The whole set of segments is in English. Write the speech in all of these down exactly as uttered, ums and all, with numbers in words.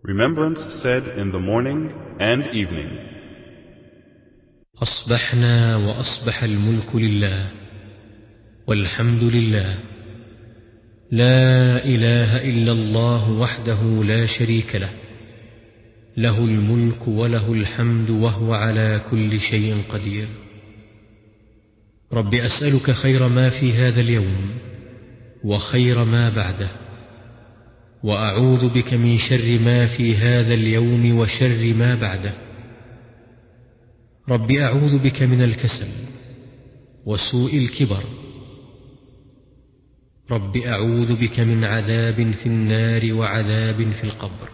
Remembrance said in the morning and evening. أصبحنا وأصبح الملك لله والحمد لله لا إله إلا الله وحده لا شريك له له الملك وله الحمد وهو على كل شيء قدير. رب أسألك خير ما في هذا اليوم وخير ما بعده، وأعوذ بك من شر ما في هذا اليوم وشر ما بعده. رب أعوذ بك من الكسل وسوء الكبر. رب أعوذ بك من عذاب في النار وعذاب في القبر.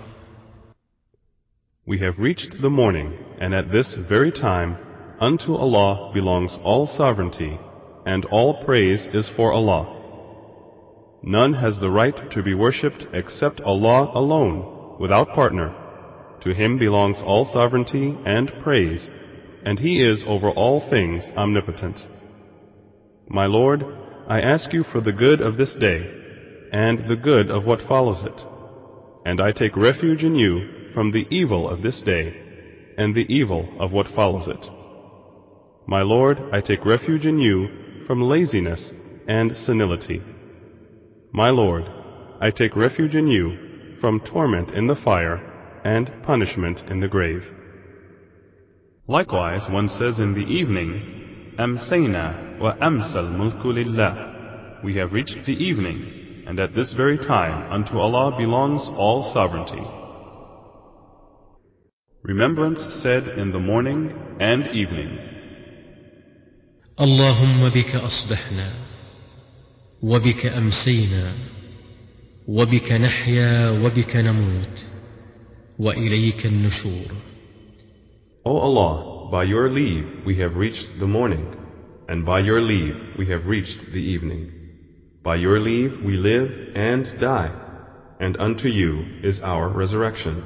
We have reached the morning, and at this very time unto Allah belongs all sovereignty, and all praise is for Allah. None has the right to be worshipped except Allah alone, without partner. To Him belongs all sovereignty and praise, and He is over all things omnipotent. My Lord, I ask you for the good of this day, and the good of what follows it. And I take refuge in you from the evil of this day, and the evil of what follows it. My Lord, I take refuge in you from laziness and senility. My Lord, I take refuge in you from torment in the fire and punishment in the grave. Likewise, one says in the evening, Amsayna wa amsal mulku lillah. We have reached the evening, and at this very time unto Allah belongs all sovereignty. Remembrance said in the morning and evening. اللهم بك أصبحنا وبك أمسينا وبك نحيا وبك نموت وإليك النشور. O Allah, by your leave we have reached the morning, and by your leave we have reached the evening. By your leave we live and die, and unto you is our resurrection.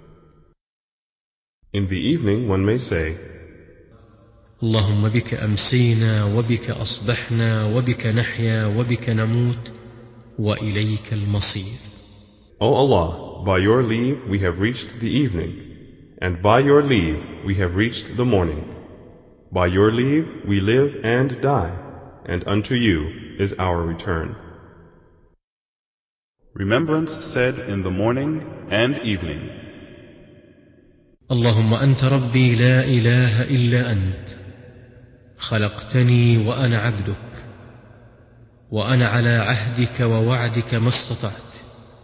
In the evening one may say, اللهم بك أمسينا وبك أصبحنا وبك نحيا وبك نموت وإليك المصير. O Allah, by your leave we have reached the evening, and by your leave we have reached the morning. By your leave we live and die, and unto you is our return. Remembrance said in the morning and evening. اللهم أنت ربي لا إله إلا أنت، خلقتني وأنا عبدك، وأنا على عهدك ووعدك ما استطعت.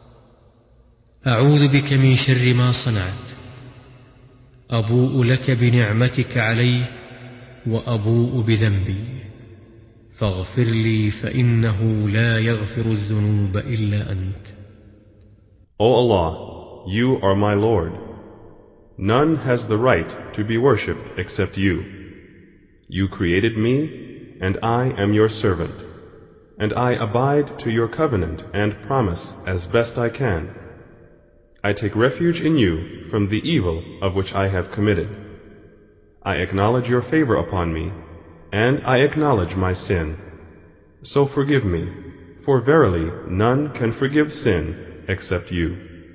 أعوذ بك من شر ما صنعت. أبوء لك بنعمتك علي وأبوء بذنبي، فاغفر لي فإنه لا يغفر الذنوب إلا أنت. O Allah, you are my Lord. None has the right to be worshipped except you. You created me, and I am your servant, and I abide to your covenant and promise as best I can. I take refuge in you from the evil of which I have committed. I acknowledge your favor upon me, and I acknowledge my sin. So forgive me, for verily none can forgive sin except you.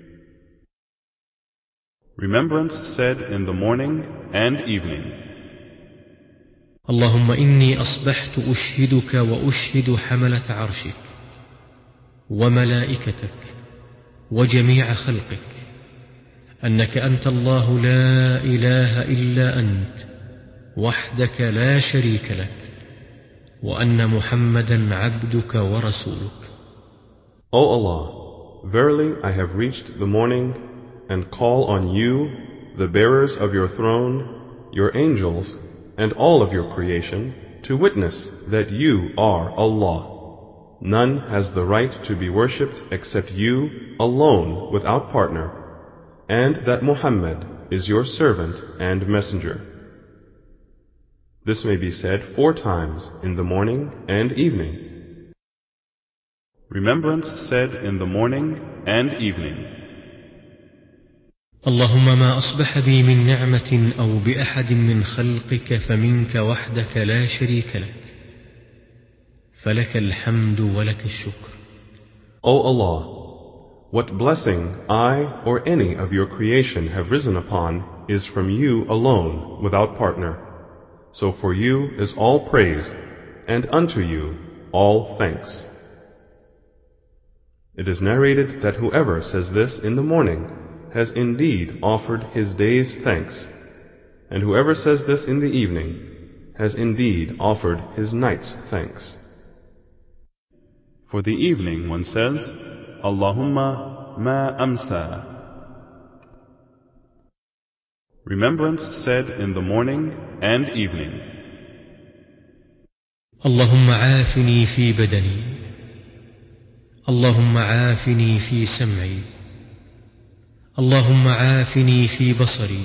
Remembrance said in the morning and evening. اللهم إني أصبحت أشهدك وأشهد حملة عرشك وملائكتك وجميع خلقك أنك أنت الله لا إله إلا أنت وحدك لا شريك لك، وأن محمدا عبدك ورسولك. O Allah, verily I have reached the morning and call on you, the bearers of your throne, your angels, and all of your creation, to witness that you are Allah. None has the right to be worshipped except you alone without partner, and that Muhammad is your servant and messenger. This may be said four times in the morning and evening. Remembrance said in the morning and evening. اللهم ما أصبح بي من نعمة أو بأحد من خلقك فمنك وحدك لا شريك لك، فلك الحمد ولك الشكر. O Allah, What blessing I or any of your creation have risen upon is from you alone, without partner. So for you is all praise, and unto you all thanks. It is narrated that whoever says this in the morning has indeed offered his day's thanks, and whoever says this in the evening has indeed offered his night's thanks. For the evening one says, Allahumma ma amsa. Remembrance said in the morning and evening. Allahumma aafini fi badani. Allahumma aafini fi sam'i. Allahumma aafini fi basari.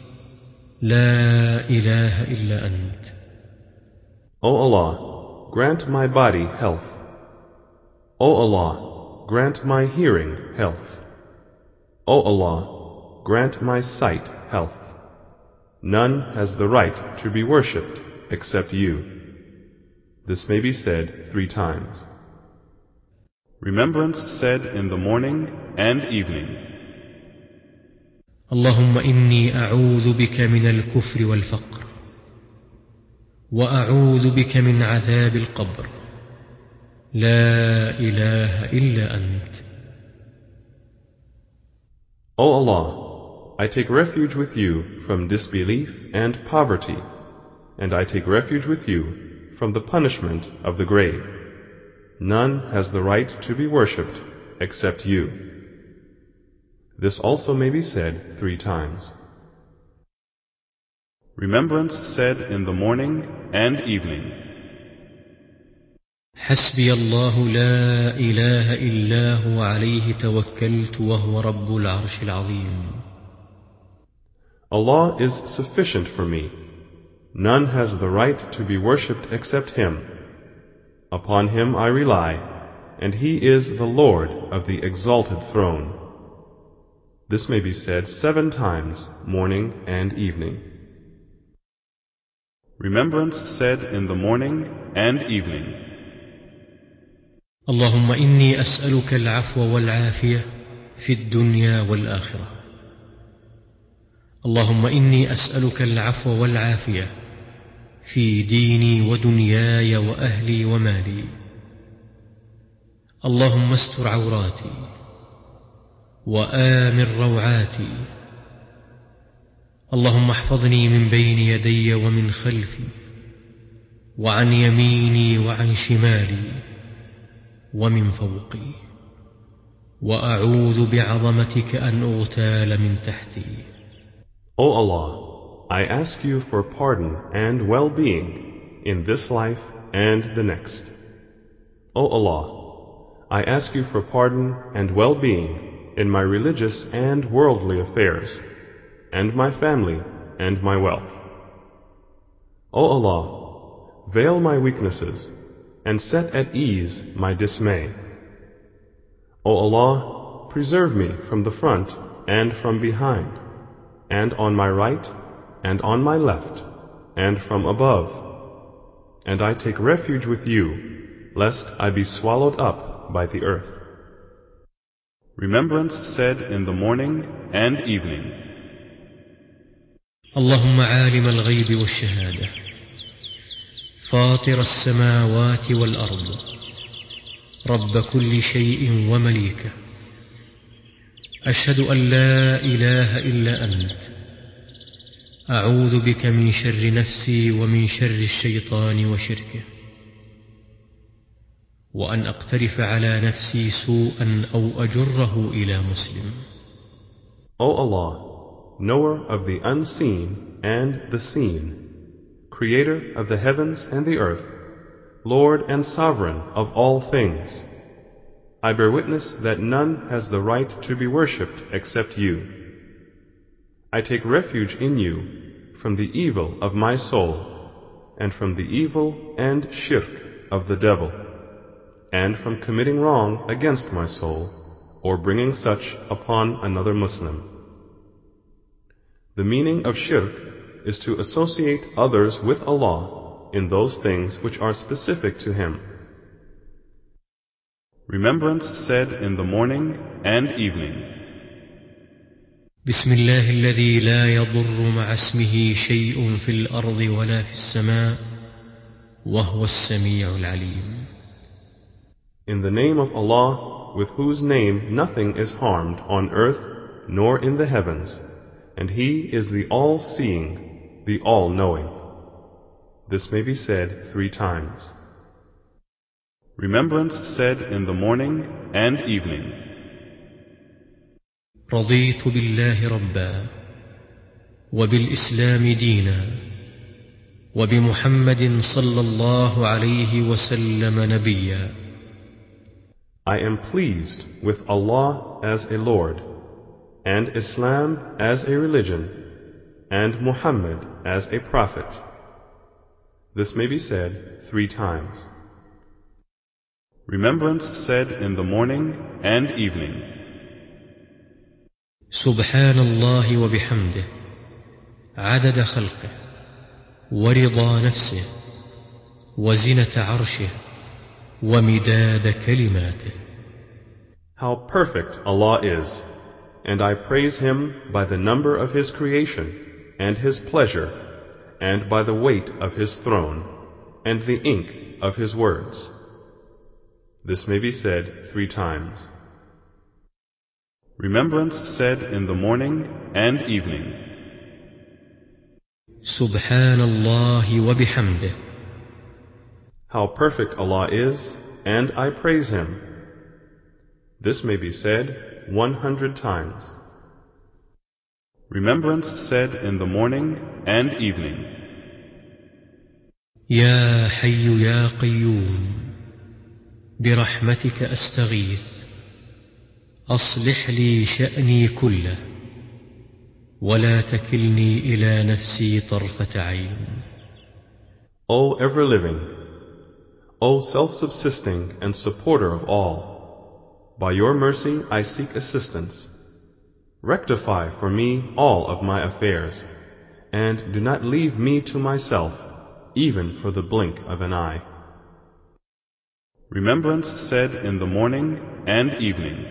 La ilaha illa ant. O Allah, grant my body health. O Allah, grant my hearing health. O Allah, grant my sight health. None has the right to be worshipped except you. This may be said three times. Remembrance said in the morning and evening. اللهم إني أعوذ بك من الكفر والفقر وأعوذ بك من عذاب القبر لا إله إلا أنت. O Allah, I take refuge with you from disbelief and poverty, and I take refuge with you from the punishment of the grave. None has the right to be worshipped except you. This also may be said three times. Remembrance said in the morning and evening. حسبي الله لا إله إلا هو عليه توكلت وهو رب العرش العظيم. Allah is sufficient for me. None has the right to be worshipped except Him. Upon Him I rely, and He is the Lord of the exalted throne. This may be said seven times, morning and evening. Remembrance said in the morning and evening. اللهم إني أسألك العفو والعافية في الدنيا والآخرة. اللهم إني أسألك العفو والعافية في ديني ودنياي وأهلي ومالي. اللهم استر عوراتي وآمن روعاتي. اللهم احفظني من بين يدي ومن خلفي وعن يميني وعن شمالي ومن فوقي، وأعوذ بعظمتك أن أغتال من تحتي. O Allah, I ask you for pardon and well-being in this life and the next. O Allah, I ask you for pardon and well-being in my religious and worldly affairs, and my family and my wealth. O Allah, veil my weaknesses and set at ease my dismay. O Allah, preserve me from the front and from behind, and on my right and on my left, and from above. And I take refuge with you, lest I be swallowed up by the earth. Remembrance said in the morning and evening. اللهم عالم الغيب والشهادة فاطر السماوات والأرض رب كل شيء ومليكه أشهد أن لا إله إلا أنت أعوذ بك من شر نفسي ومن شر الشيطان وشركه وأن أقترف على نفسي سوءا أو أجره إلى مسلم. O Allah, knower of the unseen and the seen, creator of the heavens and the earth, Lord and sovereign of all things, I bear witness that none has the right to be worshipped except you. I take refuge in you from the evil of my soul, and from the evil and shirk of the devil, and from committing wrong against my soul, or bringing such upon another Muslim. The meaning of shirk is to associate others with Allah in those things which are specific to Him. Remembrance said in the morning and evening. بسم الله الذي لا يضر مع اسمه شيء في الأرض ولا في السماء وهو السميع العليم. In the name of Allah, with whose name nothing is harmed on earth nor in the heavens, and He is the all-seeing, the all-knowing. This may be said three times. Remembrance said in the morning and evening. رضيت بالله ربا وبالإسلام دينا وبمحمد صلى الله عليه وسلم نبيا. I am pleased with Allah as a Lord, and Islam as a religion, and Muhammad as a prophet. This may be said three times. Remembrance said in the morning and evening. سبحان الله وبحمده عدد خلقه ورضا نفسه وزنة عرشه ومداد كلماته. How perfect Allah is, and I praise Him by the number of His creation, and His pleasure, and by the weight of His throne, and the ink of His words. This may be said three times. Remembrance said in the morning and evening. سبحان الله وبحمده. How perfect Allah is, and I praise Him. This may be said one hundred times. Remembrance said in the morning and evening. يا حي يا قيوم برحمتك أستغيث أصلح لي شأني كله ولا تكلني إلى نفسي طرفة عين. O ever-living, O self-subsisting and supporter of all, by your mercy I seek assistance. Rectify for me all of my affairs, and do not leave me to myself, even for the blink of an eye. Remembrance said in the morning and evening.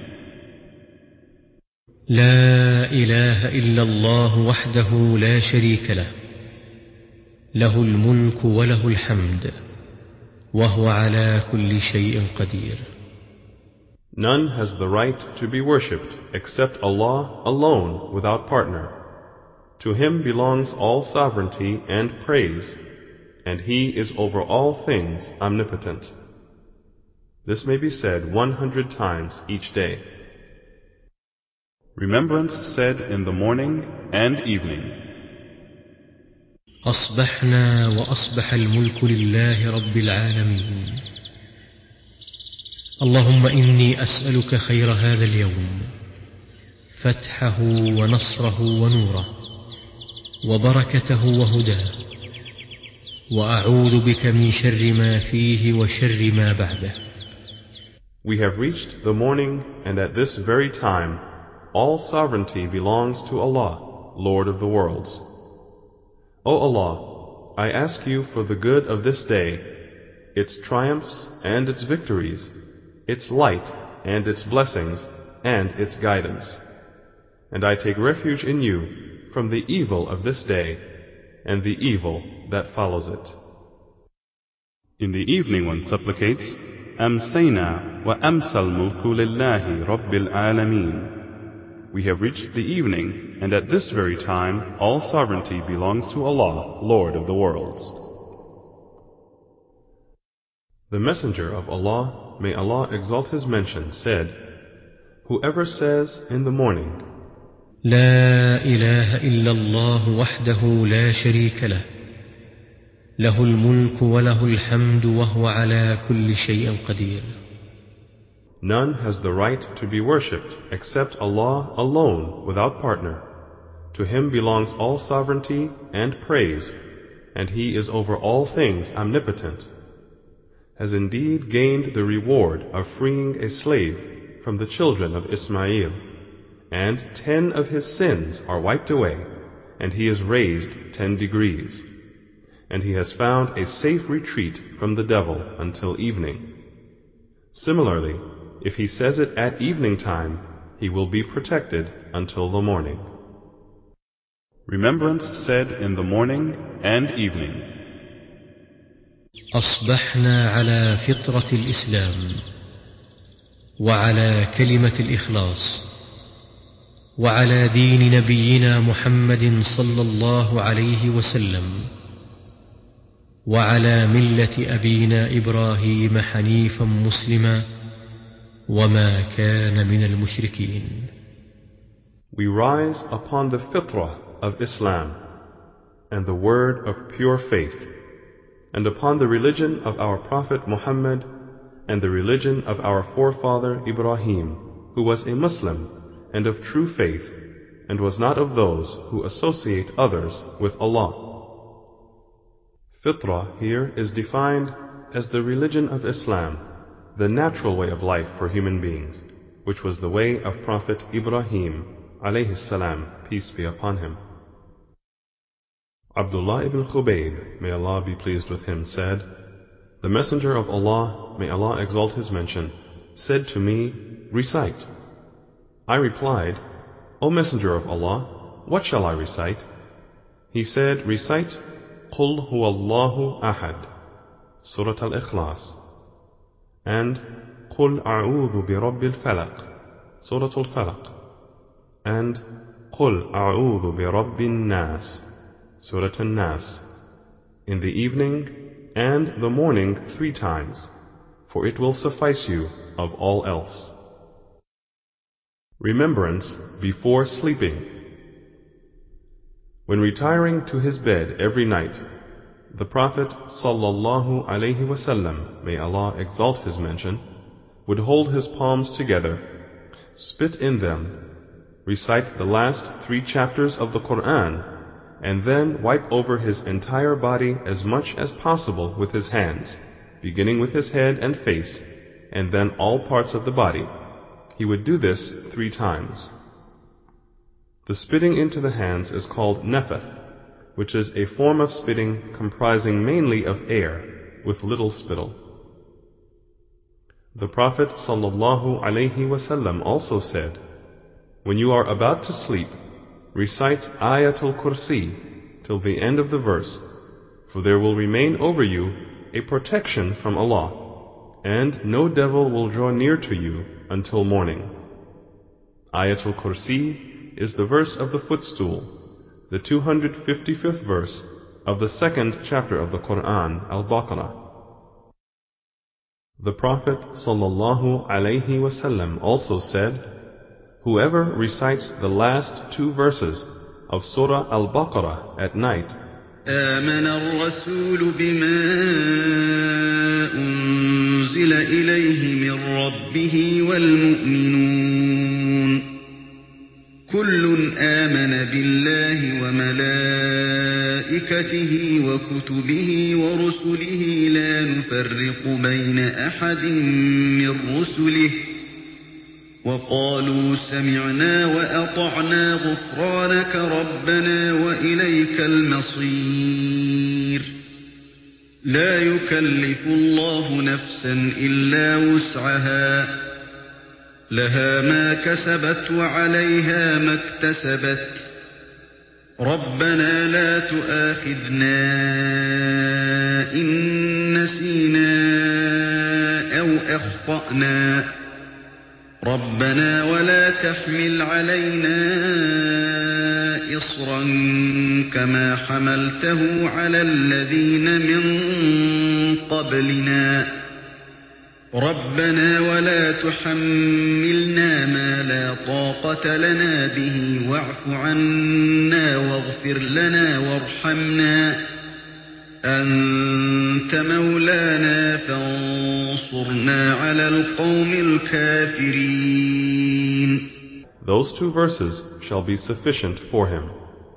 لا إله إلا الله وحده لا شريك له له الملك وله الحمد وهو على كل شيء قدير. None has the right to be worshipped except Allah alone without partner. To Him belongs all sovereignty and praise, and He is over all things omnipotent. This may be said one hundred times each day. Remembrance said in the morning and evening. أصبحنا وأصبح الملك لله رب العالمين. اللهم إني أسألك خير هذا اليوم فتحه ونصره ونوره وبركته وهداه وأعوذ بك من شر ما فيه وشر ما بعده. We have reached the morning, and at this very time all sovereignty belongs to Allah, Lord of the worlds. O Allah, I ask you for the good of this day, its triumphs and its victories, its light and its blessings and its guidance. And I take refuge in you from the evil of this day and the evil that follows it. In the evening one supplicates, أمسينا وأمسى الملك لله رب العالمين. We have reached the evening, and at this very time all sovereignty belongs to Allah, Lord of the worlds. The Messenger of Allah, may Allah exalt his mention, said, Whoever says in the morning, لا إله إلا الله وحده لا شريك له له الملك وله الحمد وهو على كل شيء قدير. None has the right to be worshipped except Allah alone without partner. To Him belongs all sovereignty and praise, and He is over all things omnipotent. Has indeed gained the reward of freeing a slave from the children of Ismail, and ten of his sins are wiped away, and he is raised ten degrees. And he has found a safe retreat from the devil until evening. Similarly, If he says it at evening time, he will be protected until the morning. Remembrance said in the morning and evening. أصبحنا على فطرة الإسلام وعلى كلمة الإخلاص وعلى دين نبينا محمد صلى الله عليه وسلم وعلى ملة أبينا إبراهيم حنيفا مسلما وما كان من المشركين. We rise upon the fitrah of Islam and the word of pure faith, and upon the religion of our Prophet Muhammad and the religion of our forefather Ibrahim, who was a Muslim and of true faith, and was not of those who associate others with Allah. Fitrah here is defined as the religion of Islam, the natural way of life for human beings, which was the way of Prophet Ibrahim alayhi salam, peace be upon him. Abdullah ibn Khubayb, may Allah be pleased with him, said, "The Messenger of Allah, may Allah exalt his mention, said to me, 'Recite.' I replied, 'O Messenger of Allah, what shall I recite?' He said, 'Recite Qul huwallahu ahad, Surah Al-Ikhlas, and Qul a'udhu bi rabbil falaq, Surah Al-Falaq, and Qul a'udhu bi rabbin nas, Surah An-Nas, in the evening and the morning three times, for it will suffice you of all else." Remembrance before sleeping. When retiring to his bed every night, the Prophet sallallahu alaihi wasallam, may Allah exalt his mention, would hold his palms together, spit in them, recite the last three chapters of the Quran, and then wipe over his entire body as much as possible with his hands, beginning with his head and face, and then all parts of the body. He would do this three times. The spitting into the hands is called nafath, which is a form of spitting comprising mainly of air, with little spittle. The Prophet sallallahu alaihi wasallam also said, "When you are about to sleep, recite Ayatul Kursi till the end of the verse, for there will remain over you a protection from Allah, and no devil will draw near to you until morning." Ayatul Kursi is the verse of the footstool, the two hundred fifty-fifth verse of the second chapter of the Quran, Al-Baqarah. The Prophet sallallahu alaihi wasallam also said, "Whoever recites the last two verses of Surah Al-Baqarah at night, آمن الرسول بما أنزل إليه من ربه والمؤمنون كل آمن بالله وملائكته وكتبه ورسله لا نفرق بين أحد من رسله وقالوا سمعنا وأطعنا غفرانك ربنا وإليك المصير لا يكلف الله نفسا إلا وسعها لها ما كسبت وعليها ما اكتسبت ربنا لا تؤاخذنا إن نسينا أو أخطأنا ربنا ولا تحمل علينا إصرا كما حملته على الذين من قبلنا ربنا ولا تحملنا ما لا طاقة لنا به واعف عنا واغفر لنا وارحمنا أنت مولانا فانصرنا على القوم الكافرين. Those two verses shall be sufficient for him.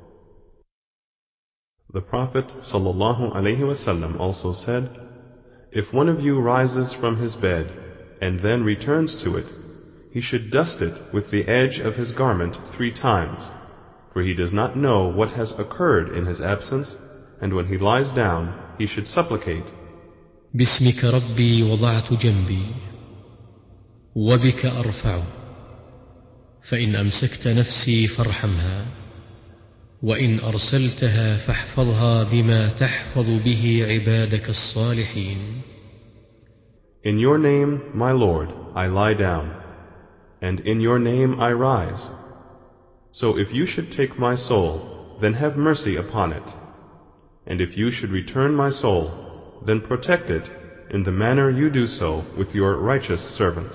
The Prophet sallallahu alaihi wasallam also said, "If one of you rises from his bed and then returns to it, he should dust it with the edge of his garment three times, for he does not know what has occurred in his absence, and when he lies down, he should supplicate, بسمك ربي وضعت جنبي وبك أرفعه، فإن أمسكت نفسي فارحمها، وإن أرسلتها فاحفظها بما تحفظ به عبادك الصالحين. In your name, my Lord, I lie down, and in your name I rise. So if you should take my soul, then have mercy upon it. And if you should return my soul, then protect it in the manner you do so with your righteous servants.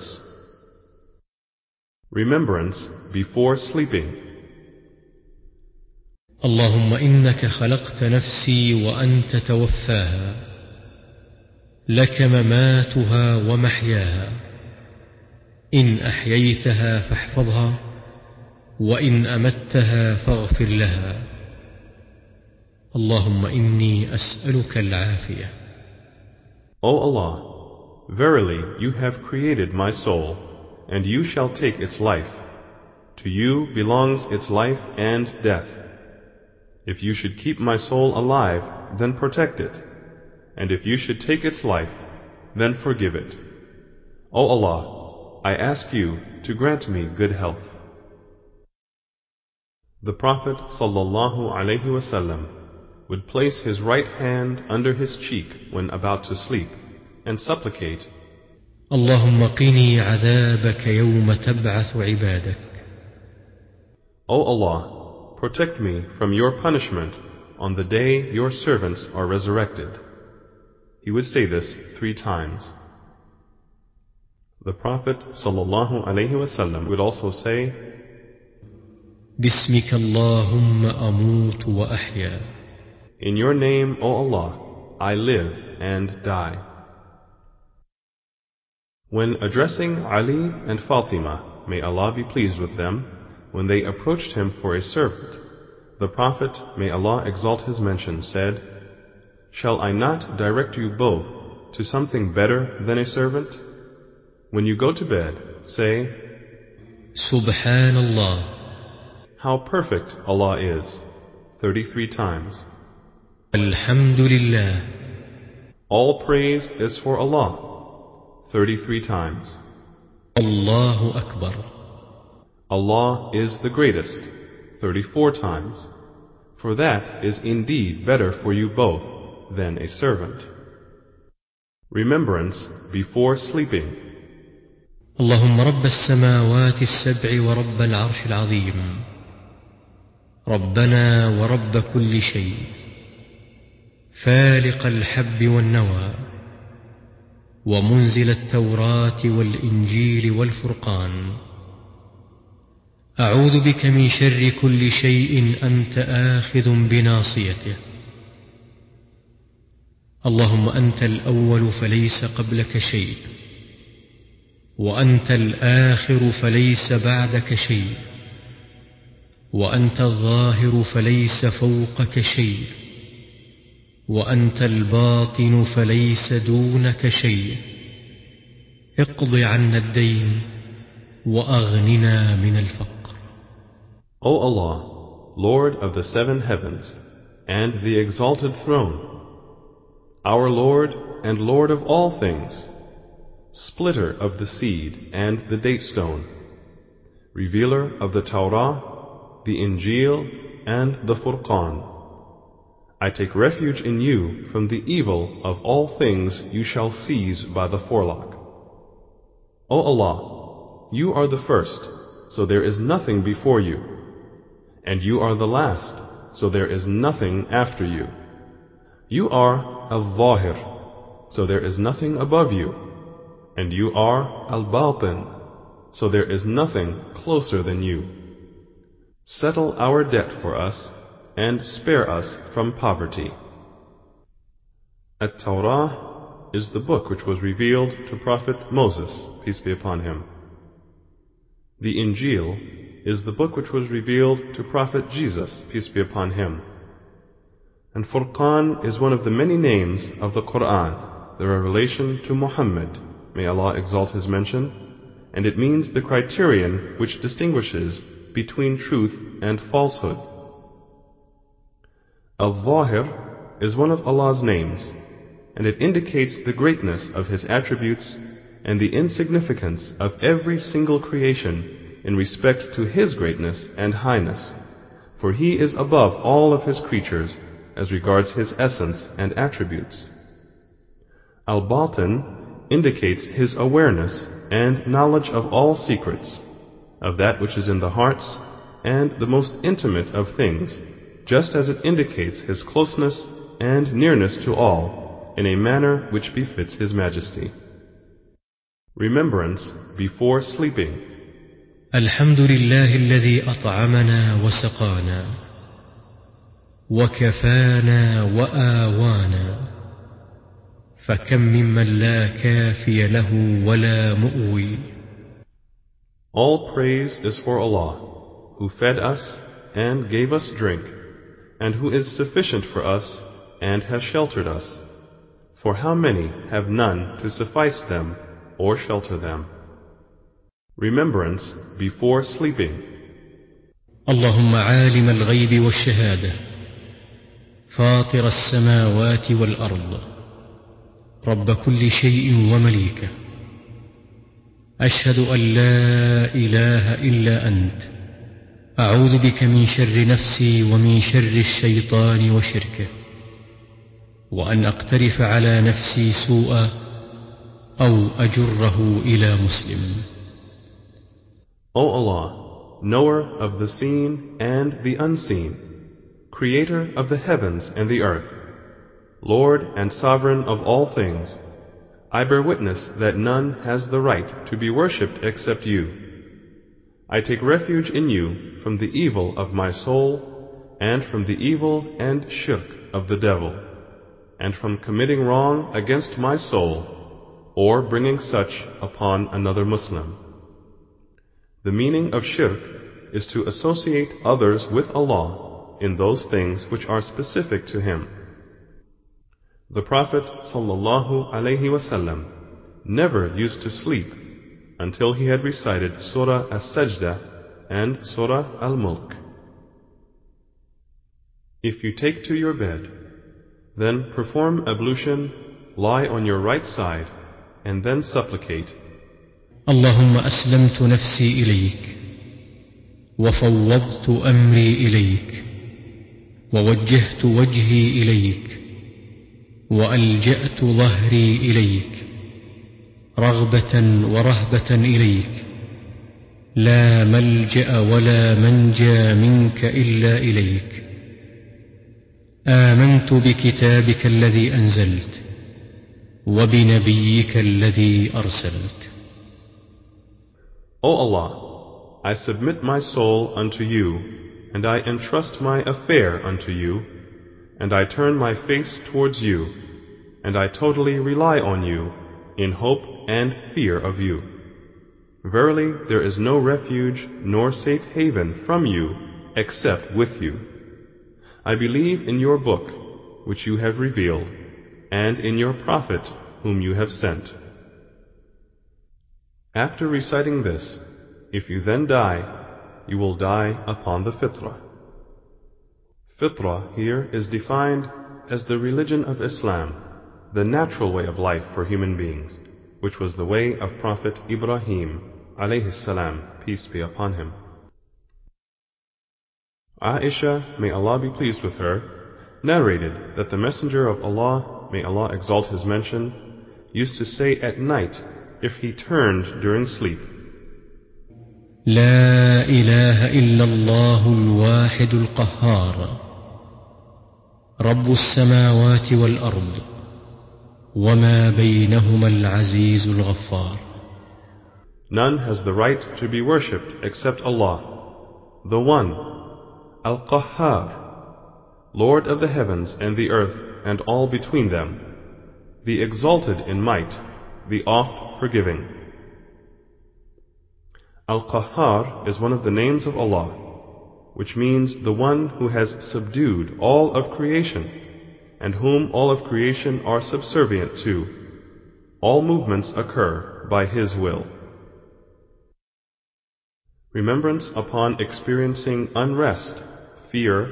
Remembrance before sleeping. اللهم إنك خلقت نفسي وأنت توفاها، لك مماتها ومحياها، إن أحييتها فاحفظها، وإن أمتها فاغفر لها. اللهم إني أسألك العافية. O Allah, verily you have created my soul, and you shall take its life. To you belongs its life and death. If you should keep my soul alive, then protect it. And if you should take its life, then forgive it. O Allah, I ask you to grant me good health. The Prophet ﷺ would place his right hand under his cheek when about to sleep and supplicate, اللهم قني عذابك يوم تبعث عبادك. O Allah, protect me from your punishment on the day your servants are resurrected. He would say this three times. The Prophet ﷺ would also say, بسمك اللهم أموت وأحيا. In your name, O Allah, I live and die. When addressing Ali and Fatima, may Allah be pleased with them, when they approached him for a servant, the Prophet, may Allah exalt his mention, said, Shall I not direct you both to something better than a servant? When you go to bed, say, Subhanallah, How perfect Allah is, thirty-three times. Alhamdulillah, All praise is for Allah, thirty-three times. Allahu Akbar, Allah is the greatest, thirty-four times. For that is indeed better for you both than a servant. Remembrance before sleeping. اللهم رب السماوات السبع ورب العرش العظيم، ربنا ورب كل شيء، فالق الحب والنوى، ومنزل التوراة والإنجيل والفرقان، أعوذ بك من شر كل شيء أنت آخذ بناصيته. اللهم أنت الأول فليس قبلك شيء، وأنت الآخر فليس بعدك شيء، وأنت الظاهر فليس فوقك شيء، وأنت الباطن فليس دونك شيء. اقض عنا الدين وأغننا من الفقر. O Allah, Lord of the seven heavens and the exalted throne, our Lord and Lord of all things, splitter of the seed and the date stone, revealer of the Torah, the Injil, and the Furqan, I take refuge in you from the evil of all things you shall seize by the forelock. O Allah, you are the first, so there is nothing before you, and you are the last, so there is nothing after you. You are Al-Zahir, so there is nothing above you, and you are Al-Batin, so there is nothing closer than you. Settle our debt for us, and spare us from poverty. At-Tawrah is the book which was revealed to Prophet Moses, peace be upon him. The Injil is the book which was revealed to Prophet Jesus, peace be upon him. And Furqan is one of the many names of the Quran, the revelation to Muhammad, may Allah exalt his mention, and it means the criterion which distinguishes between truth and falsehood. Al-Zahir is one of Allah's names, and it indicates the greatness of His attributes and the insignificance of every single creation in respect to His greatness and highness, for He is above all of His creatures as regards His essence and attributes. Al-Batin indicates His awareness and knowledge of all secrets, of that which is in the hearts and the most intimate of things, just as it indicates His closeness and nearness to all in a manner which befits His majesty. Remembrance before sleeping. الحمد لله الذي أطعمنا وسقانا وكفانا وآوانا فكم ممن لا كافي له ولا مؤوي. All praise is for Allah, who fed us and gave us drink, and who is sufficient for us and has sheltered us. For how many have none to suffice them or shelter them? Remembrance before sleeping. اللهم عالم الغيب والشهادة فاطر السماوات والأرض رب كل شيء ومليكه أشهد أن لا إله إلا أنت أعوذ بك من شر نفسي ومن شر الشيطان وشركه وأن أقترف على نفسي سوءا أو أجره إلى مسلم. O Allah, knower of the seen and the unseen, creator of the heavens and the earth, Lord and sovereign of all things, I bear witness that none has the right to be worshipped except you. I take refuge in you from the evil of my soul and from the evil and shirk of the devil, and from committing wrong against my soul or bringing such upon another Muslim. The meaning of shirk is to associate others with Allah in those things which are specific to Him. The Prophet ﷺ never used to sleep until he had recited Surah As-Sajdah and Surah Al-Mulk. If you take to your bed, then perform ablution, lie on your right side, and then supplicate. اللهم أسلمت نفسي إليك وفوضت أمري إليك ووجهت وجهي إليك وألجأت ظهري إليك رغبة ورهبة إليك لا ملجأ ولا منجى منك إلا إليك. آمنت بكتابك الذي أنزلت وبنبيك الذي أرسلت. O Allah, I submit my soul unto you, and I entrust my affair unto you, and I turn my face towards you, and I totally rely on you, in hope and fear of you. Verily, there is no refuge nor safe haven from you except with you. I believe in your book, which you have revealed, and in your Prophet, whom you have sent. After reciting this, if you then die, you will die upon the fitrah. Fitrah here is defined as the religion of Islam, the natural way of life for human beings, which was the way of Prophet Ibrahim, alayhi salam, peace be upon him. Aisha, may Allah be pleased with her, narrated that the Messenger of Allah, may Allah exalt his mention, used to say at night if he turned during sleep, لا إله إلا الله الواحد القهار رب السماوات والأرض وما بينهما العزيز الغفار. None has the right to be worshipped except Allah, the One, Al-Qahhar, Lord of the heavens and the earth and all between them, the exalted in might, the oft forgiving. Al-Qahhar is one of the names of Allah, which means the one who has subdued all of creation, and whom all of creation are subservient to. All movements occur by His will. Remembrance upon experiencing unrest, fear,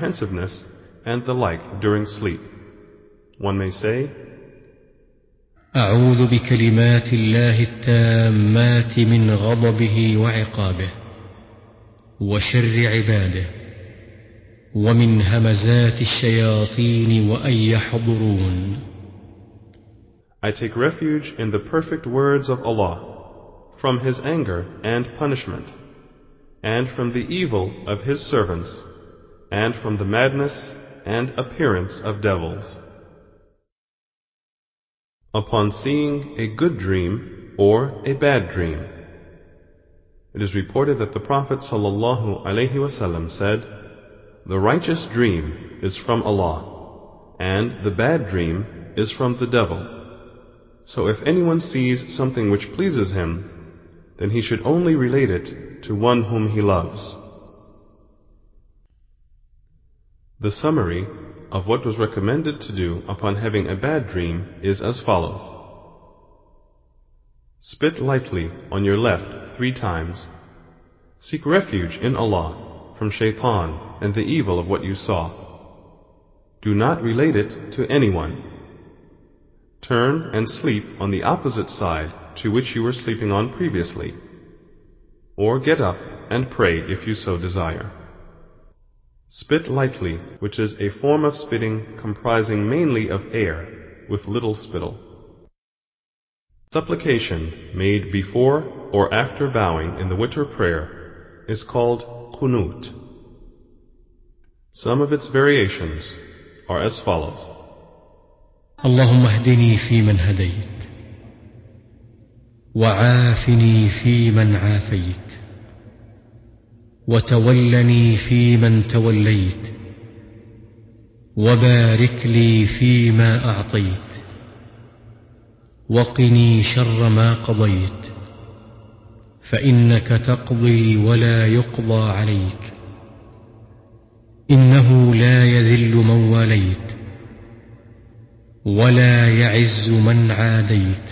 apprehensiveness, and the like during sleep. One may say, أعوذ بكلمات الله التامات من غضبه وعقابه وشر عباده ومن همزات الشياطين وأن يحضرون. I take refuge in the perfect words of Allah, from His anger and punishment, and from the evil of His servants, and from the madness and appearance of devils. Upon seeing a good dream or a bad dream. It is reported that the Prophet ﷺ said, "The righteous dream is from Allah, and the bad dream is from the devil. So if anyone sees something which pleases him, then he should only relate it to one whom he loves." The summary of what was recommended to do upon having a bad dream is as follows. Spit lightly on your left three times. Seek refuge in Allah from shaitan and the evil of what you saw. Do not relate it to anyone. Turn and sleep on the opposite side to which you were sleeping on previously. Or get up and pray if you so desire. Spit lightly, which is a form of spitting comprising mainly of air with little spittle. Supplication made before or after bowing in the witr prayer is called qunut. Some of its variations are as follows. اللهم اهدني فيمن هديت وعافني فيمن عافيت وتولني فيمن توليت وبارك لي فيما أعطيت وقني شر ما قضيت فإنك تقضي ولا يقضى عليك إنه لا يذل من واليت ولا يعز من عاديت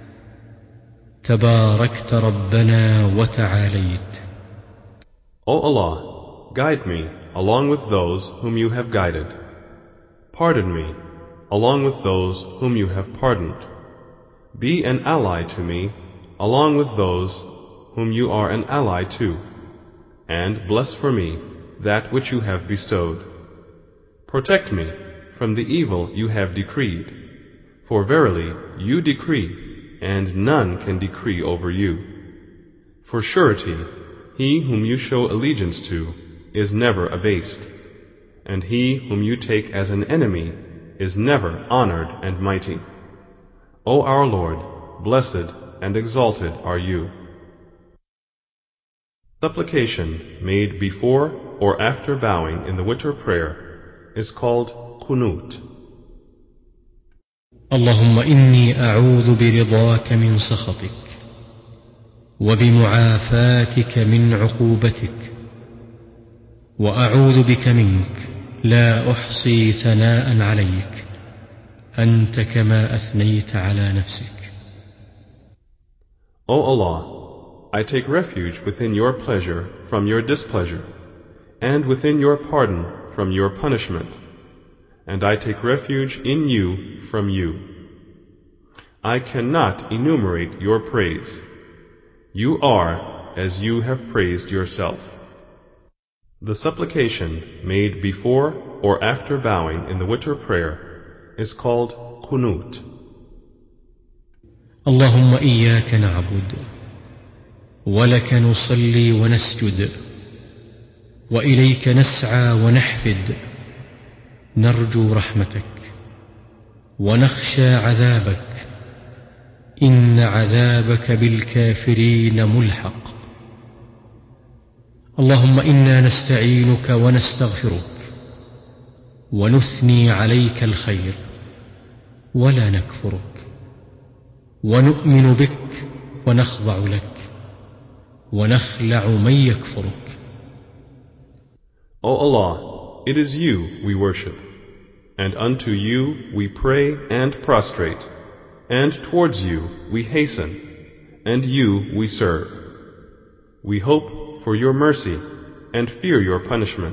تباركت ربنا وتعاليت. O Allah, guide me along with those whom you have guided. Pardon me along with those whom you have pardoned. Be an ally to me along with those whom you are an ally to. And bless for me that which you have bestowed. Protect me from the evil you have decreed. For verily you decree, and none can decree over you. For surety, he whom you show allegiance to is never abased, and he whom you take as an enemy is never honored and mighty. O our Lord, blessed and exalted are you. Supplication made before or after bowing in the witr prayer is called qunut. اللهم إني أعوذ برضاك من سخطك وبمعافاتك من عقوبتك وأعوذ بك منك لا أحصي ثناء عليك أنت كما أثنيت على نفسك. O Allah, I take refuge within your pleasure from your displeasure, and within your pardon from your punishment, and I take refuge in you from you. I cannot enumerate your praise. You are as you have praised yourself. The supplication made before or after bowing in the witr prayer is called qunut. اللهم إياك نعبد ولك نصلي ونسجد وإليك نسعى ونحفد نرجو رحمتك ونخشى عذابك إن عذابك بالكافرين ملحق. اللهم إنا نستعينك ونستغفرك ونثني عليك الخير ولا نكفرك ونؤمن بك ونخضع لك ونخلع من يكفرك. O Allah, it is you we worship, and unto you we pray and prostrate, and towards you we hasten, and you we serve. We hope for your mercy and fear your punishment.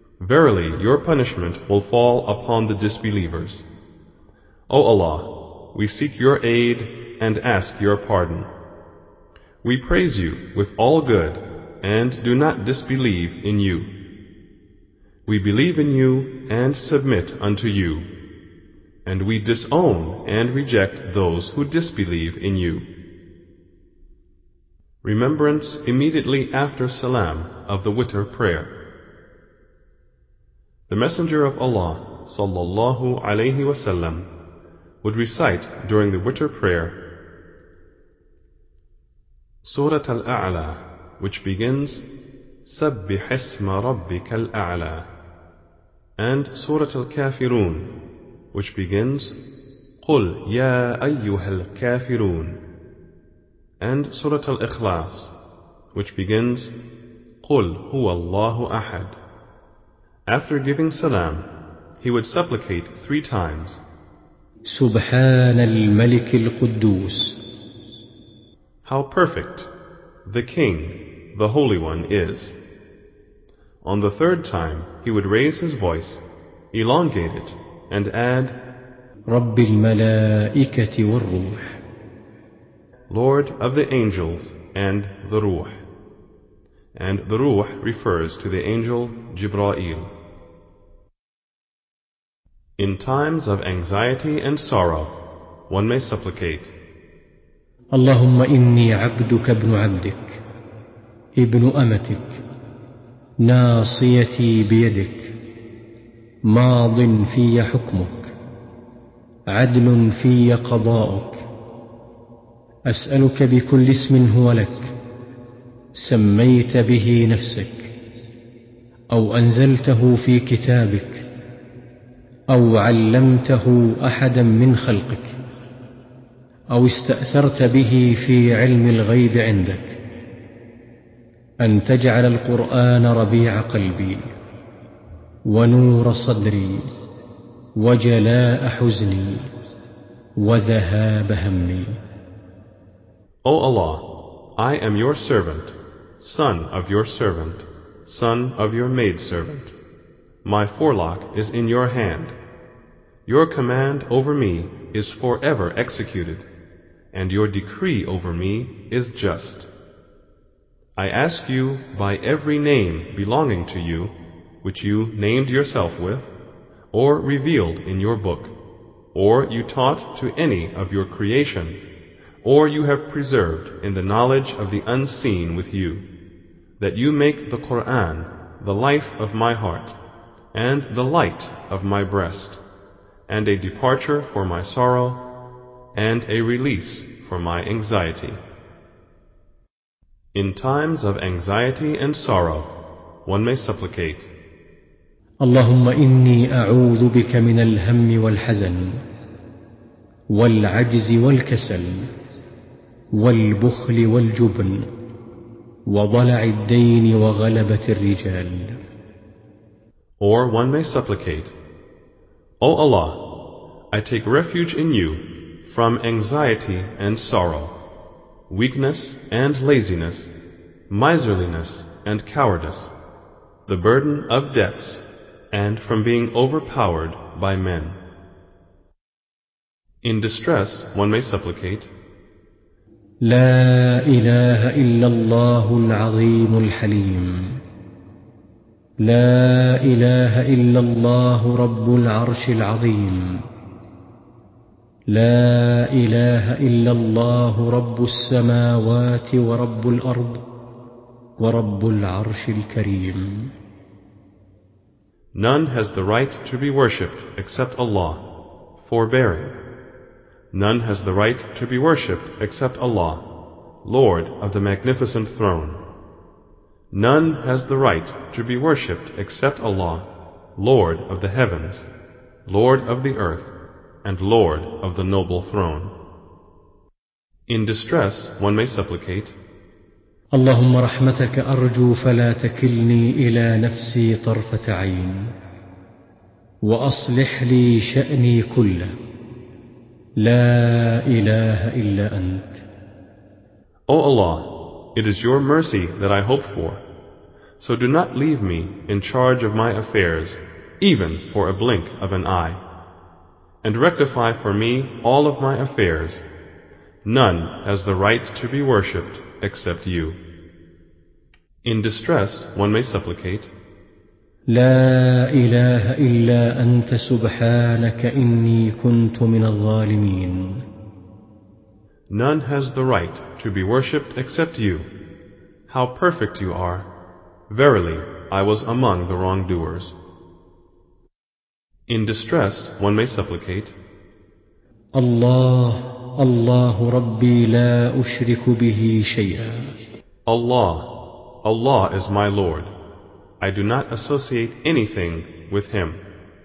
Verily, your punishment will fall upon the disbelievers. O Allah, we seek your aid and ask your pardon. We praise you with all good and do not disbelieve in you. We believe in you and submit unto you, and we disown and reject those who disbelieve in you. Remembrance immediately after Salam of the Witr prayer. The Messenger of Allah sallallahu alayhi wasallam would recite during the Witr prayer Surah Al-A'la, which begins Sabbih isma rabbika al-a'la, and Surah Al-Kafirun, which begins Qul ya ayyuhal kafirun, and Surah Al-Ikhlas, which begins Qul huwa Allahu ahad. After giving salam, he would supplicate three times سبحان الملك القدوس. How perfect the King, the Holy One, is. On the third time, he would raise his voice, elongate it, and add رب الملائكة والروح. Lord of the angels and the Ruh. And the Ruh refers to the angel Jibra'il. In times of anxiety and sorrow, one may supplicate اللهم إني عبدك ابن عبدك ابن أمتك ناصيتي بيدك ماض في حكمك عدل في قضاؤك أسألك بكل اسم هو لك سميت به نفسك أو أنزلته في كتابك أو علمته أحدا من خلقك أو استأثرت به في علم الغيب عندك أن تجعل القرآن ربيع قلبي ونور صدري وجلاء حزني وذهاب همي. O Allah, I am your servant, son of your servant, son of your maidservant. My forelock is in your hand. Your command over me is forever executed, and your decree over me is just. I ask you by every name belonging to you, which you named yourself with, or revealed in your book, or you taught to any of your creation, or you have preserved in the knowledge of the unseen with you, that you make the Qur'an the life of my heart, and the light of my breast, and a departure for my sorrow, and a release for my anxiety. In times of anxiety and sorrow, one may supplicate اللهم إني أعوذ بك من الهم والحزن والعجز والكسل والبخل والجبن وضلع الدين وغلبة الرجال. Or one may supplicate, O Allah, I take refuge in you from anxiety and sorrow, weakness and laziness, miserliness and cowardice, the burden of debts, and from being overpowered by men. In distress, one may supplicate, لا إله إلا الله العظيم الحليم لا إله إلا الله رب العرش العظيم لا إله إلا الله رب السماوات ورب الأرض ورب العرش الكريم. None has the right to be worshipped except Allah, forbearing. None has the right to be worshipped except Allah, Lord of the magnificent throne. None has the right to be worshipped except Allah, Lord of the heavens, Lord of the earth, and Lord of the noble throne. In distress, one may supplicate, اللهم رحمتك أرجو فلا تكلني إلى نفسي طرفة عين وأصلح لي شأني كله لا إله إلا أنت. O Allah, it is your mercy that I hope for, so do not leave me in charge of my affairs, even for a blink of an eye. and rectify for me all of my affairs. None has the right to be worshipped except you. In distress, one may supplicate, لا إله إلا أنت سبحانك إني كنت من الظالمين. None has the right to be worshipped except you. How perfect you are! Verily, I was among the wrongdoers. In distress, one may supplicate, الله الله ربي لا أشرك به شيئا. Allah, Allah is my Lord. I do not associate anything with Him.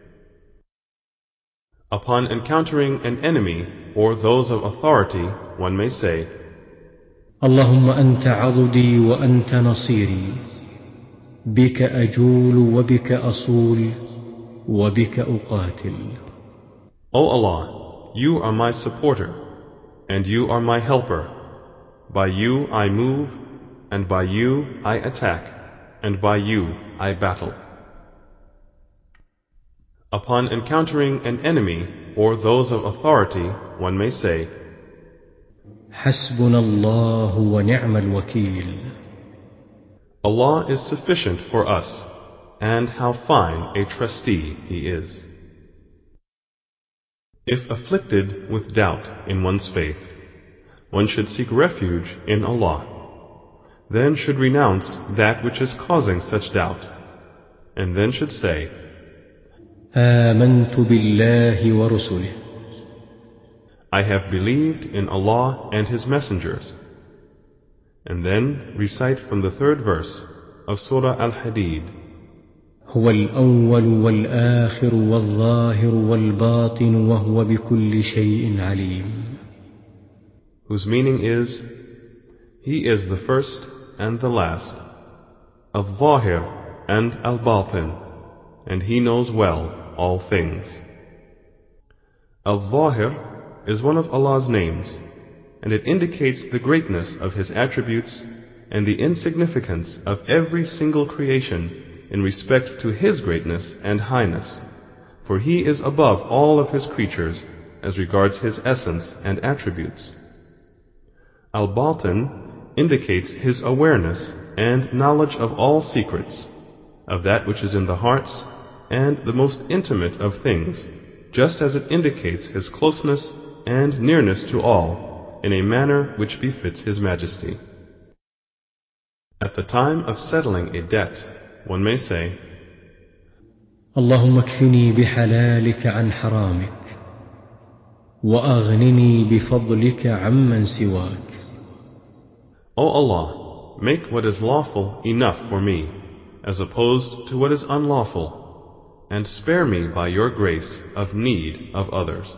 Upon encountering an enemy or those of authority, one may say, اللهم أنت عضدي وأنت نصيري، بك أجول وبك أصول وبك أقاتل. O Allah, you are my supporter, and you are my helper. By you I move, and by you I attack, and by you I battle. Upon encountering an enemy or those of authority, one may say, حسبنا الله ونعم الوكيل. Allah is sufficient for us, and how fine a trustee He is. If afflicted with doubt in one's faith, one should seek refuge in Allah, then should renounce that which is causing such doubt, and then should say, آمنت بالله ورسله. I have believed in Allah and His messengers. And then recite from the third verse of Surah Al-Hadid, هو الأول والآخر والظاهر والباطن وهو بكل شيء عليم. whose meaning is, He is the first and the last, Al-Zahir and Al-Batin, and He knows well all things. Al-Zahir is one of Allah's names, and it indicates the greatness of His attributes and the insignificance of every single creation in respect to His greatness and highness, for He is above all of His creatures as regards His essence and attributes. Al-Batin indicates His awareness and knowledge of all secrets, of that which is in the hearts and the most intimate of things, just as it indicates His closeness and nearness to all in a manner which befits His majesty. At the time of settling a debt, one may say, اللهم اكفني بحلالك عن حرامك وأغنني بفضلك عمن سواك. O Allah, make what is lawful enough for me, as opposed to what is unlawful, and spare me by your grace of need of others.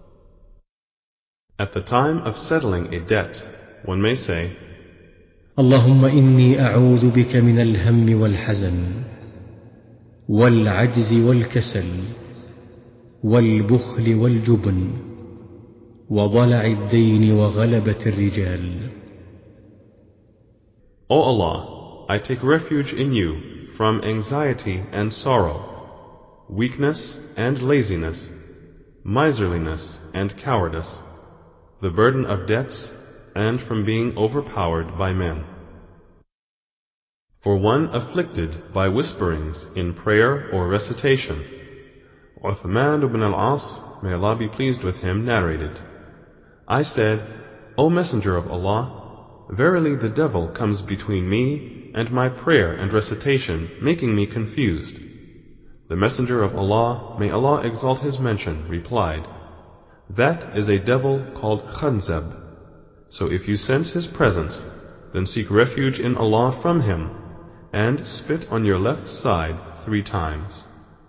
At the time of settling a debt, one may say, اللهم إني أعوذ بك من الهم والحزن والعجز والكسل والبخل والجبن وضلع الدين وغلبة الرجال. O Allah, I take refuge in you from anxiety and sorrow, weakness and laziness, miserliness and cowardice, the burden of debts, and from being overpowered by men. For one afflicted by whisperings in prayer or recitation, Uthman ibn al-As, may Allah be pleased with him, narrated, I said, O Messenger of Allah, verily the devil comes between me and my prayer and recitation, making me confused. The Messenger of Allah, may Allah exalt his mention, replied, That is a devil called Khanzab. So if you sense his presence, then seek refuge in Allah from him, and spit on your left side three times.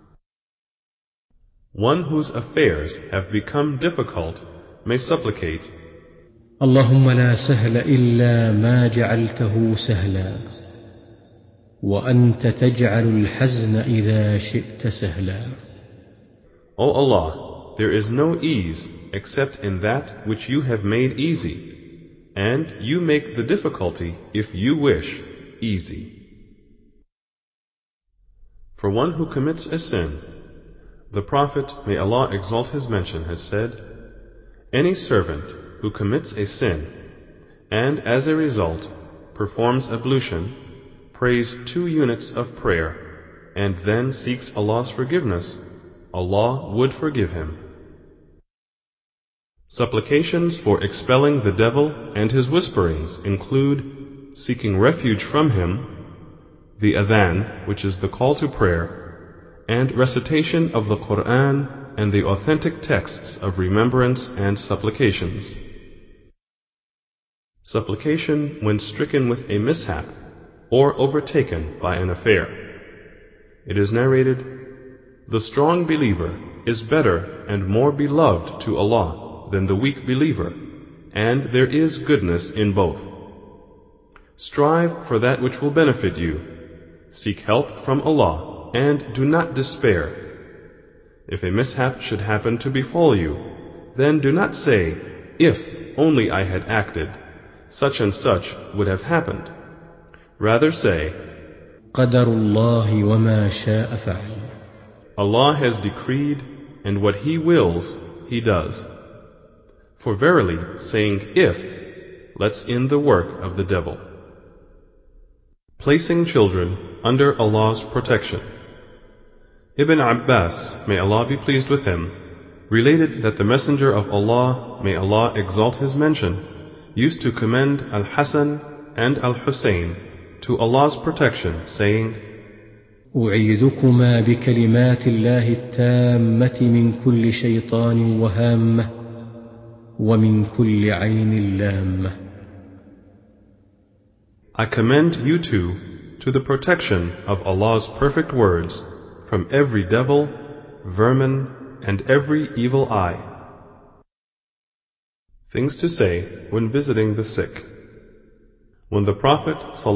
One whose affairs have become difficult may supplicate, اللهم لا سهل إلا ما جعلته سهلا وأنت تجعل الحزن إذا شئت سهلا. O Allah, there is no ease except in that which you have made easy, and you make the difficulty, if you wish, easy. For one who commits a sin, The Prophet, may Allah exalt his mention, has said, "Any servant who commits a sin and as a result performs ablution, prays two units of prayer, and then seeks Allah's forgiveness, Allah would forgive him." Supplications for expelling the devil and his whisperings include seeking refuge from him, the adhan, which is the call to prayer, and recitation of the Quran and the authentic texts of remembrance and supplications. Supplication when stricken with a mishap or overtaken by an affair. It is narrated, "The strong believer is better and more beloved to Allah than the weak believer, and there is goodness in both. Strive for that which will benefit you. Seek help from Allah, and do not despair. If a mishap should happen to befall you, then do not say, 'If only I had acted, such and such would have happened.' Rather say, قدر الله وما شاء فعل. Allah has decreed, and what He wills, He does. For verily, saying 'if' lets in the work of the devil." Placing children under Allah's protection. Ibn Abbas, may Allah be pleased with him, related that the Messenger of Allah, may Allah exalt his mention, used to commend Al-Hasan and Al-Husayn to Allah's protection, saying, أعيذكما بكلمات الله التامة من كل شيطان وهامة ومن كل عين لامة. I commend you two to the protection of Allah's perfect words from every devil, vermin, and every evil eye. Things to say when visiting the sick. When the Prophet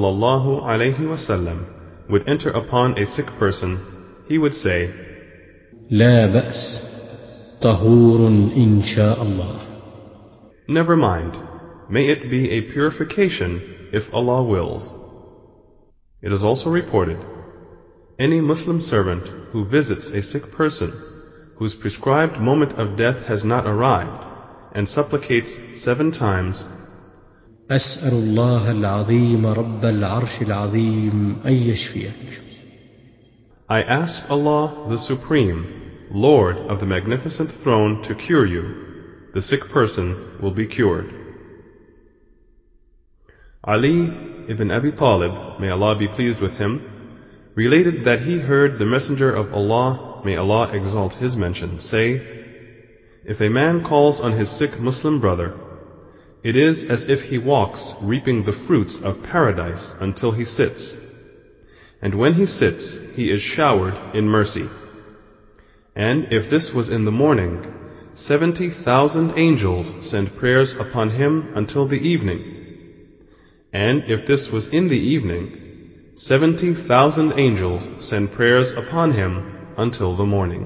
ﷺ would enter upon a sick person, he would say, لا بأس طهور إن شاء الله. Never mind, may it be a purification if Allah wills. It is also reported, any Muslim servant who visits a sick person whose prescribed moment of death has not arrived and supplicates seven times, أسأل الله العظيم رب العرش العظيم أن يشفيك. I ask Allah the Supreme, Lord of the Magnificent Throne, to cure you. The sick person will be cured. Ali ibn Abi Talib, may Allah be pleased with him, related that he heard the Messenger of Allah, may Allah exalt his mention, say, "If a man calls on his sick Muslim brother, it is as if he walks reaping the fruits of paradise until he sits. And when he sits, he is showered in mercy. And if this was in the morning, seventy thousand angels send prayers upon him until the evening. And if this was in the evening, seventy thousand angels send prayers upon him until the morning."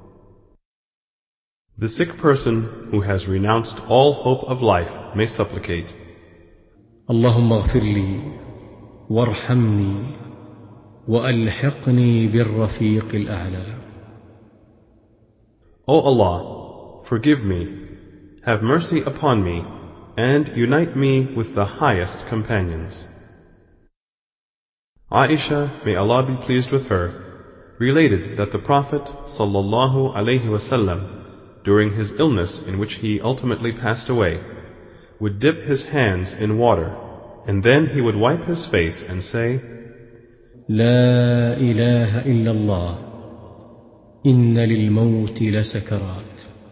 The sick person who has renounced all hope of life may supplicate, اللهم اغفر لي وارحمني وألحقني بالرفيق الأعلى. O Allah, forgive me, have mercy upon me, and unite me with the highest companions. Aisha, may Allah be pleased with her, related that the Prophet ﷺ, during his illness in which he ultimately passed away, would dip his hands in water, and then he would wipe his face and say, لا إله إلا الله إن للموت لسكرات.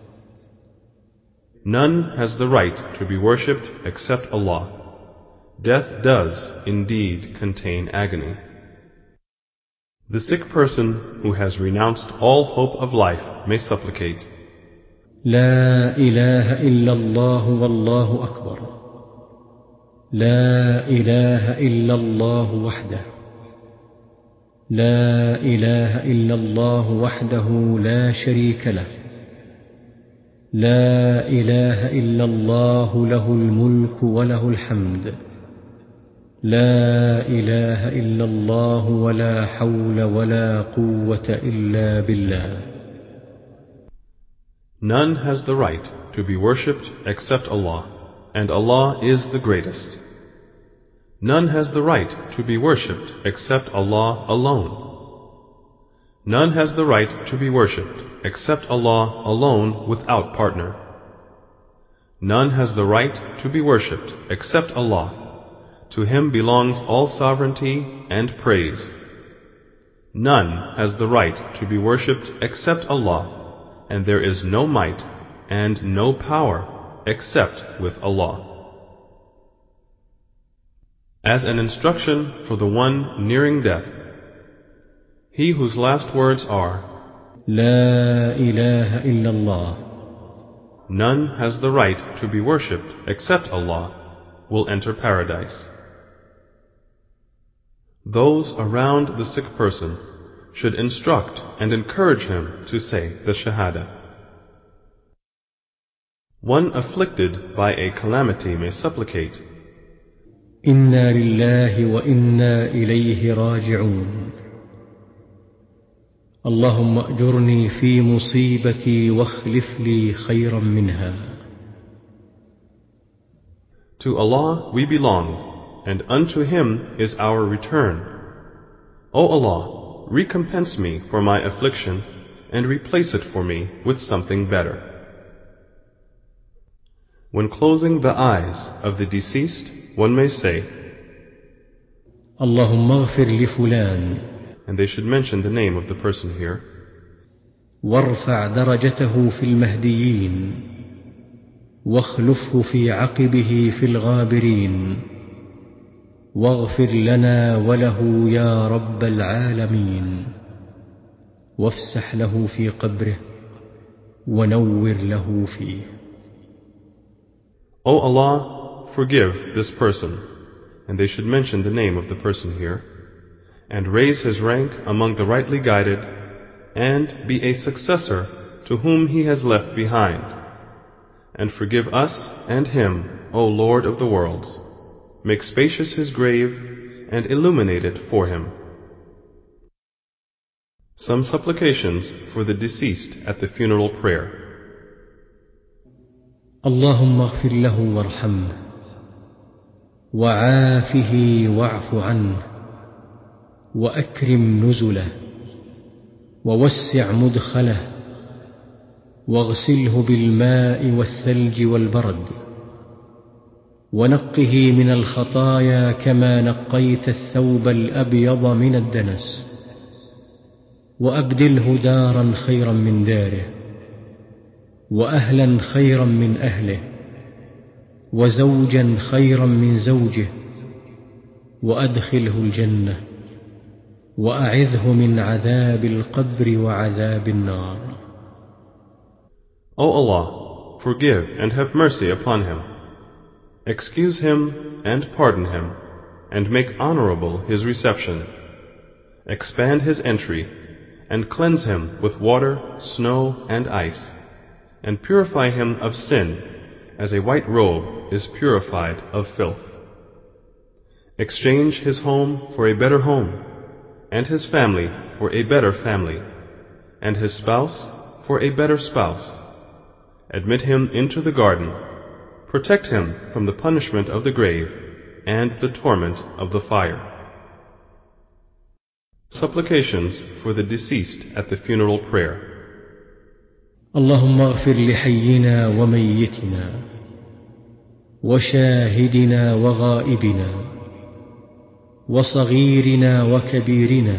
None has the right to be worshipped except Allah. Death does indeed contain agony. The sick person who has renounced all hope of life may supplicate, لا إله إلا الله والله أكبر. لا إله إلا الله وحده. لا إله إلا الله وحده لا شريك له. لا إله إلا الله له الملك وله الحمد. لا إله إلا الله ولا حول ولا قوة إلا بالله. None has the right to be worshipped except Allah, and Allah is the greatest. None has the right to be worshipped except Allah alone. None has the right to be worshipped except Allah alone without partner. None has the right to be worshipped except Allah. To Him belongs all sovereignty and praise. None has the right to be worshipped except Allah, and there is no might and no power except with Allah. As an instruction for the one nearing death, he whose last words are, لا إله إلا الله, none has the right to be worshipped except Allah, will enter paradise. Those around the sick person should instruct and encourage him to say the Shahada. One afflicted by a calamity may supplicate, إنا لله وإنا إليه راجعون. اللهم أجرني في مصيبتي واخلف لي خيرا منها. To Allah we belong, and unto Him is our return. O Allah, recompense me for my affliction, and replace it for me with something better. When closing the eyes of the deceased, one may say, اللهم اغفر لفلان, and they should mention the name of the person here, وارفع درجته في المهديين, واخلفه في عقبه في الغابرين, واغفر لنا وله يا رب العالمين, وافسح له في قبره, ونور له فيه. O Allah, forgive this person, and they should mention the name of the person here, and raise his rank among the rightly guided, and be a successor to whom he has left behind. And forgive us and him, O Lord of the worlds. Make spacious his grave, and illuminate it for him. Some supplications for the deceased at the funeral prayer. اللهم اغفر له وارحمه, وعافه واعف عنه, وأكرم نزله, ووسع مدخله, واغسله بالماء والثلج والبرد, ونقه من الخطايا كما نقيت الثوب الأبيض من الدنس, وأبدله دارا خيرا من داره, وأهلا خيرا من أهله, وزوجا خيرا من زوجه, وأدخله الجنة, وأعذه من عذاب القبر وعذاب النار. O Allah, forgive and have mercy upon him. Excuse him and pardon him, and make honorable his reception. Expand his entry, and cleanse him with water, snow, and ice, and purify him of sin, as a white robe is purified of filth. Exchange his home for a better home, and his family for a better family, and his spouse for a better spouse. Admit him into the garden. Protect him from the punishment of the grave and the torment of the fire. Supplications for the deceased at the funeral prayer. اللهم اغفر لحينا وميتنا, وشاهدنا وغائبنا, وصغيرنا وكبيرنا,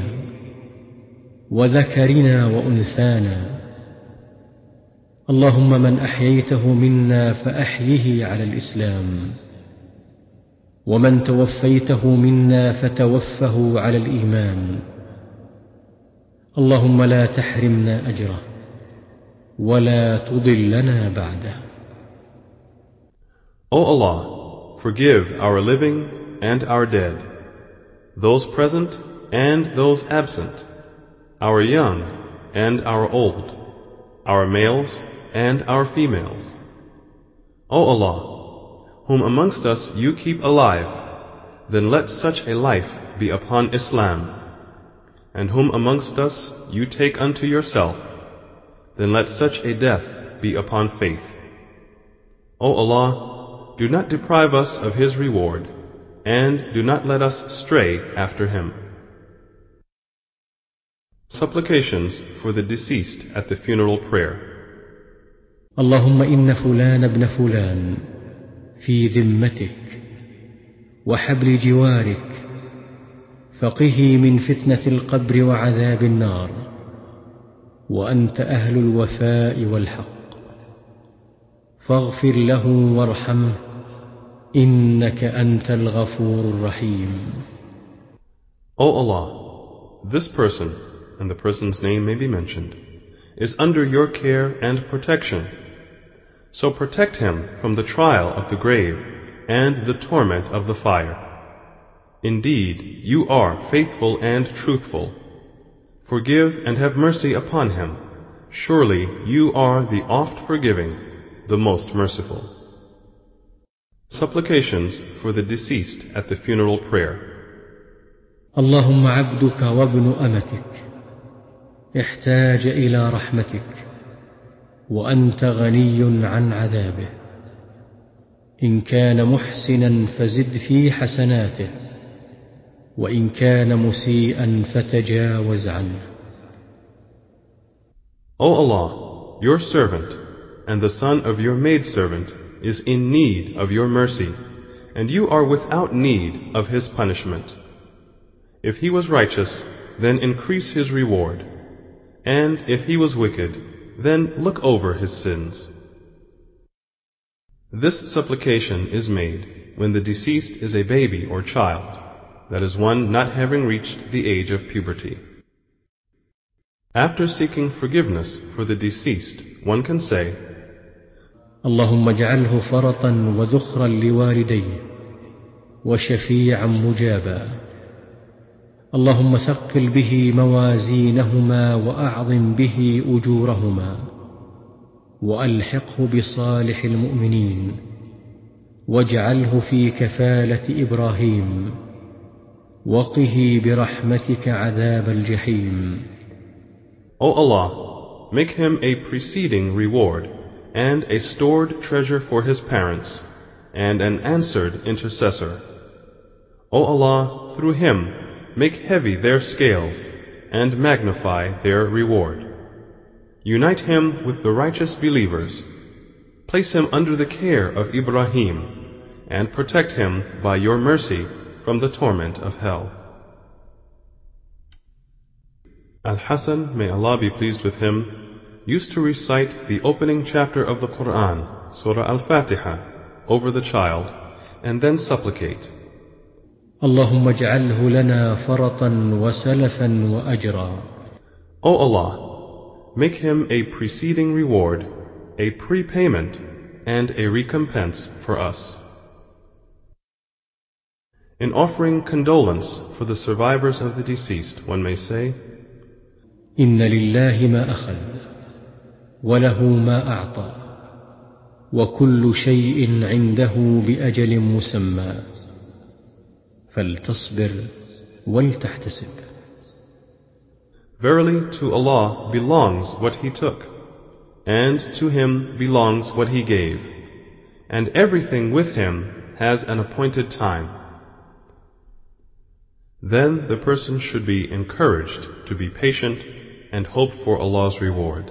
وذكرنا وأنثانا. اللهم من أحييته منا فأحيه على الإسلام, ومن توفيته منا فتوفه على الإيمان. اللهم لا تحرمنا أجره, ولا تضلنا بعده. O Allah, forgive our living and our dead, those present and those absent, our young and our old, our males and our females. O Allah, whom amongst us you keep alive, then let such a life be upon Islam, and whom amongst us you take unto yourself, then let such a death be upon faith. O Allah, do not deprive us of His reward, and do not let us stray after Him. Supplications for the deceased at the funeral prayer. اللهم إن فلان ابن فلان في ذمتك وحبل جوارك فقه من فتنة القبر وعذاب النار وأنت أهل الوفاء والحق فاغفر له وارحمه إنك أنت الغفور الرحيم. O Allah, this person, and the person's name may be mentioned, is under your care and protection. So protect him from the trial of the grave and the torment of the fire. Indeed, you are faithful and truthful. Forgive and have mercy upon him. Surely you are the oft-forgiving, the most merciful. Supplications for the deceased at the funeral prayer. اللهم عبدك وابن أمتك احتاج إلى رحمتك وأنت غني عن عذابه إن كان محسنا فزد في حسناته وإن كان مسيئا فتجاوز عنه. O Allah, your servant and the son of your maidservant is in need of your mercy, and you are without need of his punishment. If he was righteous, then increase his reward, and if he was wicked, then look over his sins. This supplication is made when the deceased is a baby or child, that is, one not having reached the age of puberty. After seeking forgiveness for the deceased, one can say, اللهم اجعله فرطا وذخرا لوالديه وشفيعا مجابا اللهم ثقل به موازينهما وأعظم به أجورهما وألحقه بصالح المؤمنين واجعله في كفالة إبراهيم وقه برحمتك عذاب الجحيم. O Allah, make him a preceding reward and a stored treasure for his parents and an answered intercessor. O Allah, through him make heavy their scales and magnify their reward. Unite him with the righteous believers. Place him under the care of Ibrahim and protect him by your mercy from the torment of hell. Al-Hasan, may Allah be pleased with him, used to recite the opening chapter of the Quran, Surah Al-Fatiha, over the child, and then supplicate, اللهم اجعله لنا فرطا وسلفا وأجرا. O Allah, make him a preceding reward, a prepayment, and a recompense for us. In offering condolence for the survivors of the deceased, one may say, إن لله ما أخذ وله ما أعطى وكل شيء عنده بأجل مسمى فلتصبر ولتحتسب. Verily, to Allah belongs what He took, and to Him belongs what He gave, and everything with Him has an appointed time. Then the person should be encouraged to be patient and hope for Allah's reward.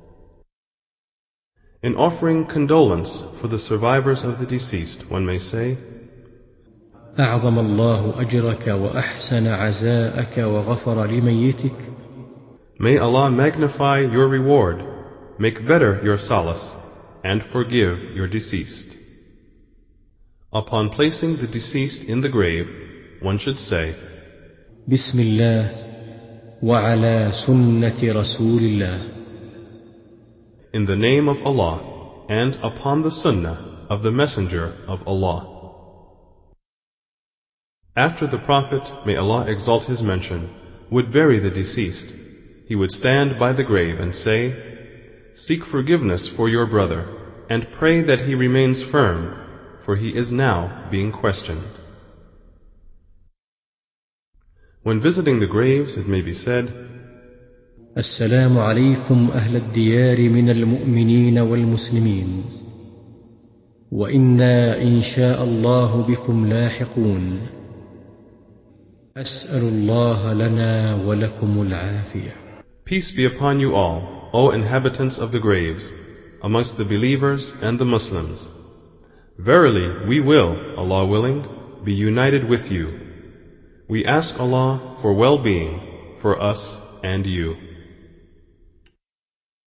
In offering condolence for the survivors of the deceased, one may say, أعظم الله أجرك وأحسن عزاءك وغفر لميتك. May Allah magnify your reward, make better your solace, and forgive your deceased. Upon placing the deceased in the grave, one should say, بسم الله وعلى سنة رسول الله. In the name of Allah, and upon the sunnah of the Messenger of Allah. After the Prophet, may Allah exalt his mention, would bury the deceased, he would stand by the grave and say, Seek forgiveness for your brother, and pray that he remains firm, for he is now being questioned. When visiting the graves, it may be said, السلام عليكم أهل الديار من المؤمنين والمسلمين، وإنا إن شاء الله بكم لاحقون. أسأل الله لنا ولكم العافية. Peace be upon you all, O inhabitants of the graves, amongst the believers and the Muslims. Verily, we will, Allah willing, be united with you. We ask Allah for well-being for us and you.